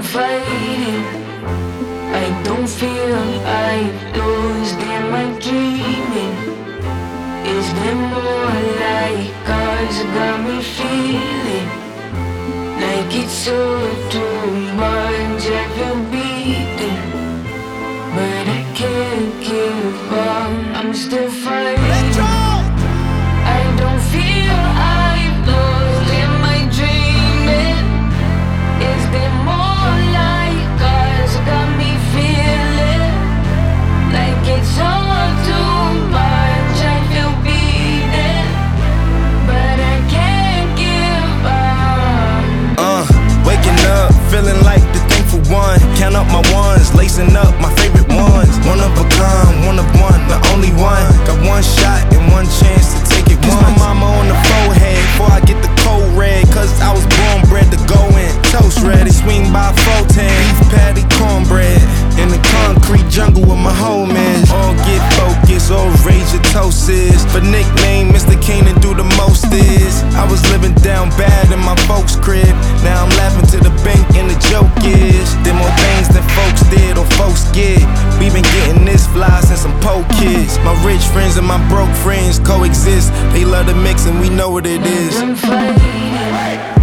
fighting. I don't feel I'm lost. Am I dreaming? Is there more like cause got me feeling like it's all too much. I feel beaten, but I can't give up. I'm still fighting. I don't feel I'm lost. Am I dreaming? Is there more like cause got me feeling like it's all too much. I feel beaten, but I can't give up. Waking up, feeling like the thankful one. Count up my ones, lacing up my favorite ones. One of a kind, one of one, the only one. Got one shot and one chance to take it once. My mama on the forehead before I get the cold red. Cause I was born bred to go in. Toast ready, swing by 410. Beef patty, cornbread. In the concrete jungle with my homies. All get focused, all rage your toast is. For nickname, Mr. Keenan do the most is. I was living down bad in my folks' crib. Now I'm laughing to the bank and the joke is did more things than folks did or folks get. We been getting this fly since I'm po kids. My rich friends and my broke friends coexist. They love the mix and we know what it is. I'm fighting.